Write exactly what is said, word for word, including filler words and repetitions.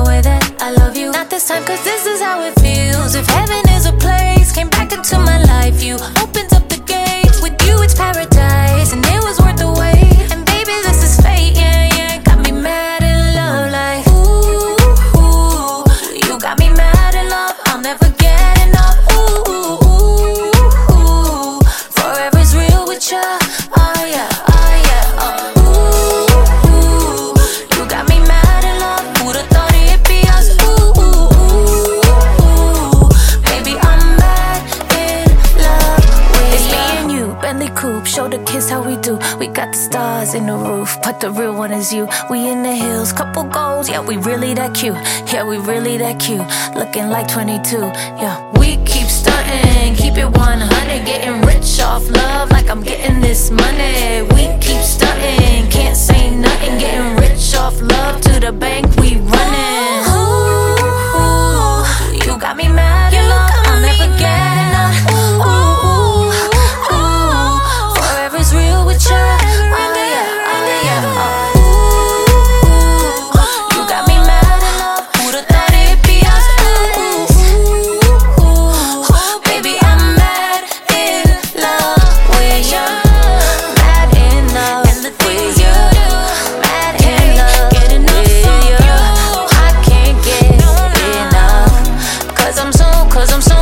the way that I love you. Not this time, cause this is how it feels. If heaven is a place, came back into my life, you opened up the gates. With you it's paradise, and it was worth the wait. And baby, this is fate, yeah, yeah. Got me mad in love, like ooh, ooh. You got me mad in love, I'll never get enough. Ooh, ooh, ooh, ooh. Forever's real with ya, oh yeah, oh yeah, oh. Ooh, ooh. You got me mad in love, who'da thought it'd be us? Ooh, ooh, ooh, ooh. Baby, I'm mad in love with it's ya. Me and you, Bentley coupe, show the kids how we do. We got the stars in the roof, but the real one is you. We in the hills, couple goals, yeah, we really that cute. Yeah, we really that cute, looking like twenty-two. Yeah, we keep stunting, keep it one hundred, getting rich off love like I'm getting this money. We keep stunting, can't say nothing, getting rich off love to the bank we running. Ooh, you got me mad in love, I'll never get enough. Ooh, ooh, ooh, forever's real with ya. Oh yeah, oh yeah, oh. Ooh, you got me mad in love, who'da thought it'd be us? Ooh, ooh, baby, I'm mad in love with ya. Mad in love and the things you do. Mad in love get enough with you. I can't get enough, cause I'm so, cause I'm so